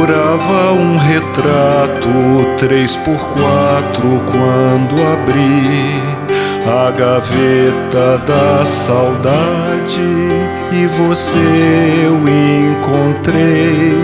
procurava um retrato 3x4 quando abri a gaveta da saudade e você eu encontrei.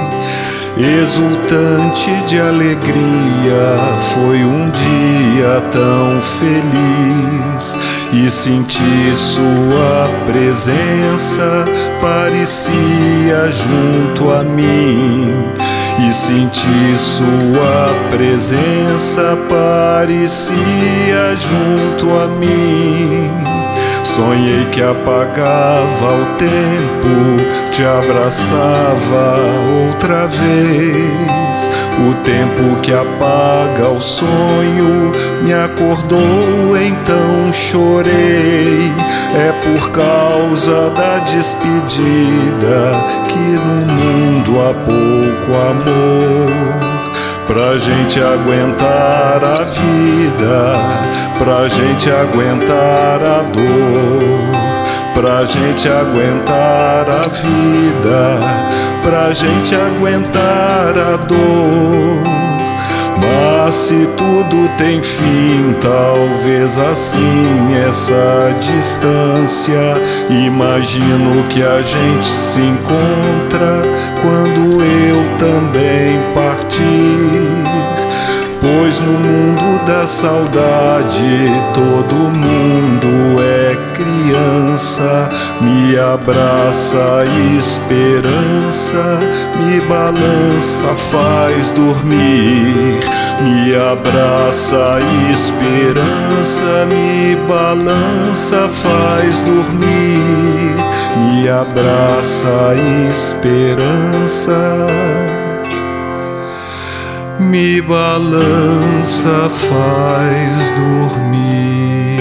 Exultante de alegria, foi um dia tão feliz e sentir sua presença parecia junto a mim. E sentir sua presença parecia junto a mim. Sonhei que apagava o tempo, te abraçava outra vez. O tempo que apaga o sonho me acordou, então chorei. É por causa da despedida que no mundo há pouco amor. Pra gente aguentar a vida, pra gente aguentar a dor, pra gente aguentar a vida, pra gente aguentar a dor. Mas se tudo tem fim, talvez assim essa distância. Imagino que a gente se encontra quando eu também partir. Pois no mundo da saudade todo mundo é criança. Me abraça esperança, me balança, faz dormir. Me abraça esperança, me balança, faz dormir. Me abraça esperança, me balança, faz dormir.